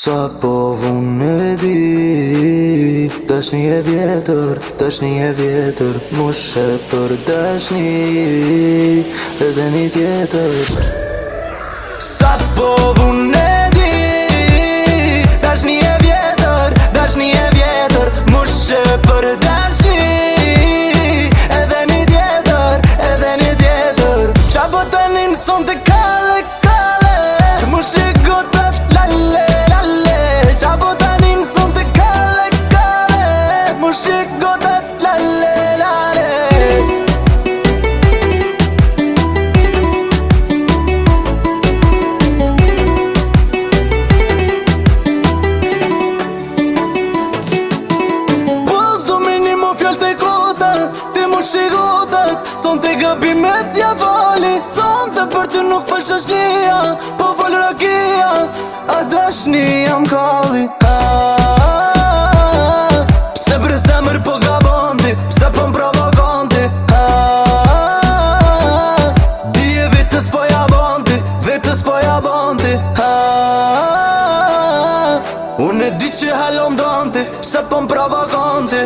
Sa po vun e di Dashni e vjetër, dashni e vjetër Mushe për dashni edhe një tjetër Sa po vun e di Dashni e vjetër, dashni e vjetër Mushe për dashni edhe një tjetër, edhe një tjetër Qa po të njën son të kale, kale Mushe gotat lalle gotat lalle lalle Pozdo minimo fjall të kota Ti mu shikotat Son të gabimet ja fali Son të për të nuk fal shashnia Po fal rakia A dashni jam kalli Pse për zemër po gabonti Pse po m'provokonti Dije vitës po jabonti Vitës po jabonti Unë e di që halom donti Pse po m'provokonti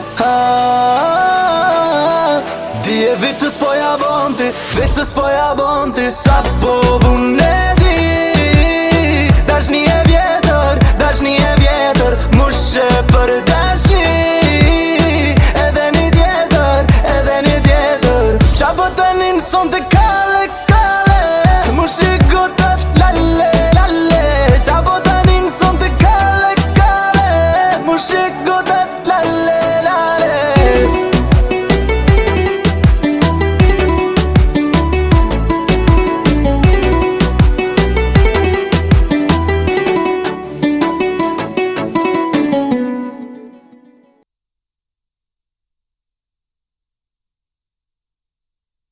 Dije vitës po jabonti Vitës po jabonti Sa po vune